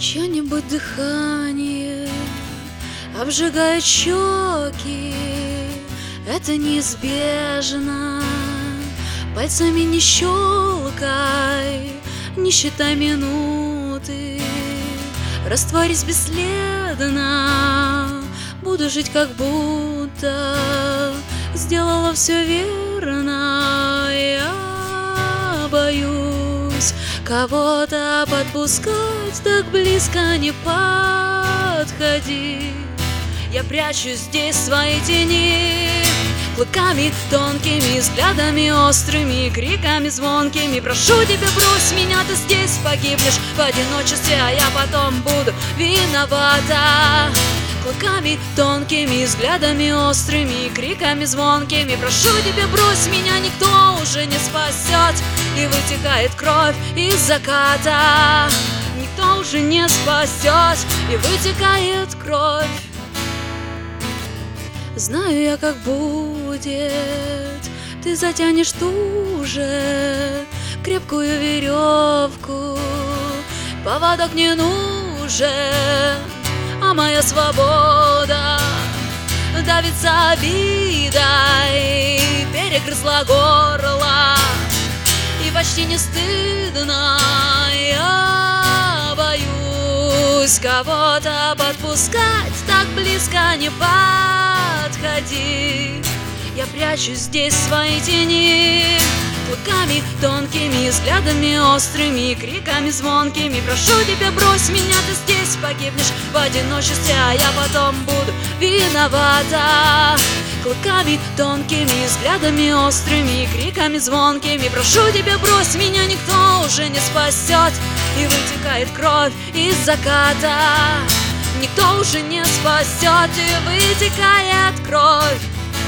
Чье-нибудь дыхание обжигает щеки, это неизбежно. Пальцами не щелкай, не считай минуты, растворись бесследно. Буду жить, как будто сделала все верно. Я боюсь кого-то подпускать, так близко не подходи. Я прячу здесь свои тени, клыками тонкими, взглядами острыми, криками звонкими. Прошу тебя, брось меня, ты здесь погибнешь в одиночестве, а я потом буду виновата. Клыками тонкими, взглядами острыми, криками звонкими. Прошу тебя, брось меня, никто уже не спасет. И вытекает кровь из заката. Никто уже не спасет, и вытекает кровь. Знаю я, как будет, ты затянешь туже крепкую веревку. Поводок не нужен, а моя свобода давится обидой, перегрызла горло, и почти не стыдно. Я боюсь кого-то подпускать, так близко не подходи. Я прячу здесь свои тени, клыками тонкими, взглядами острыми, криками звонкими. Прошу тебя, брось меня, ты здесь погибнешь в одиночестве, а я потом буду виновата. Клыками тонкими, взглядами острыми, криками звонкими. Прошу тебя, брось меня, никто уже не спасет. И вытекает кровь из заката. Никто уже не спасет, и вытекает кровь.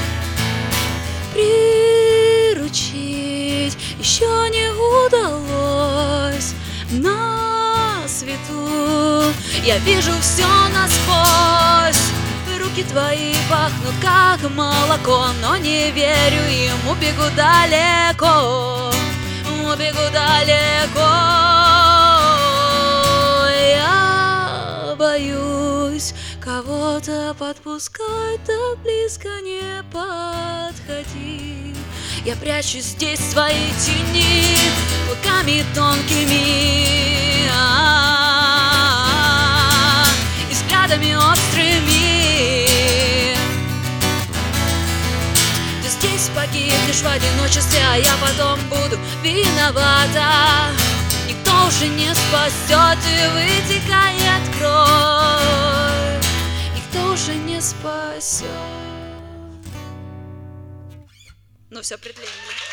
Приручить еще не удалось на свету. Я вижу все насквозь. Руки твои пахнут как молоко, но не верю им, убегу далеко, убегу далеко. Я боюсь кого-то подпускать, так близко не подходи. Я прячу здесь свои тени, клыками тонкими и взглядами острыми. Ты здесь погибнешь в одиночестве, а я потом буду виновата. Никто уже не спасет, и вытекает кровь. Никто уже не спасет. Ну все, предление.